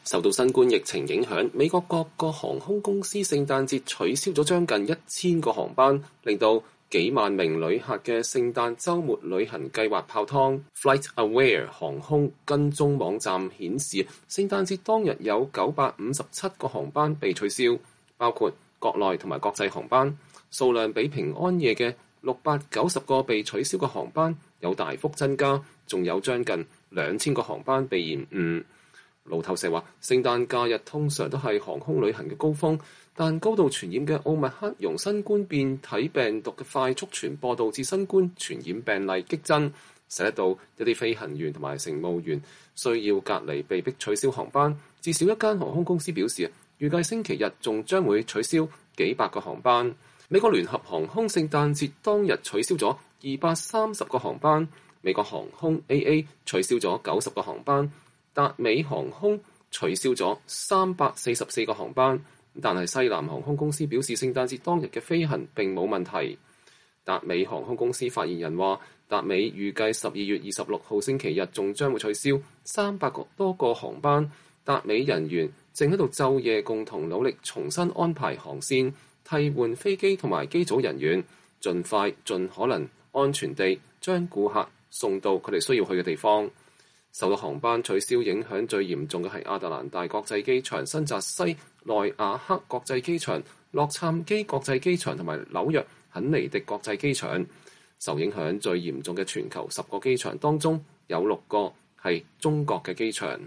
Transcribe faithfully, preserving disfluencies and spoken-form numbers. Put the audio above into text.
受到新冠疫情影響，美國各個航空公司聖誕節取消咗將近一千個航班，令到幾萬名旅客嘅聖誕週末旅行計劃泡湯。FlightAware 航空跟蹤網站顯示，聖誕節當日有九百五十七個航班被取消，包括國內同埋國際航班，數量比平安夜嘅六百九十個被取消嘅航班有大幅增加，仲有將近兩千個航班被延誤。路透社話，聖誕假日通常都係航空旅行嘅高峰，但高度傳染嘅奧密克戎新冠變體病毒嘅快速傳播，導致新冠傳染病例激增，使得到一啲飛行員同埋乘務員需要隔離，被迫取消航班。至少一間航空公司表示，預計星期日仲將會取消幾百個航班。美國聯合航空聖誕節當日取消咗二百三十個航班，美國航空 A A 取消咗九十個航班，達美航空取消咗三百四十四個航班，但係西南航空公司表示，聖誕節當日嘅飛行並冇問題。達美航空公司發言人話，達美預計十二月二十六號星期日仲將會取消三百個多個航班。達美人員正喺度晝夜共同努力重新安排航線，替換飛機同埋機組人員，盡快盡可能安全地將顧客送到佢哋需要去嘅地方。受到航班取消影響最嚴重嘅係亞特蘭大國際機場、新澤西內亞克國際機場、洛杉磯國際機場同埋紐約肯尼迪國際機場。受影響最嚴重嘅全球十個機場當中，有六個係中國嘅機場。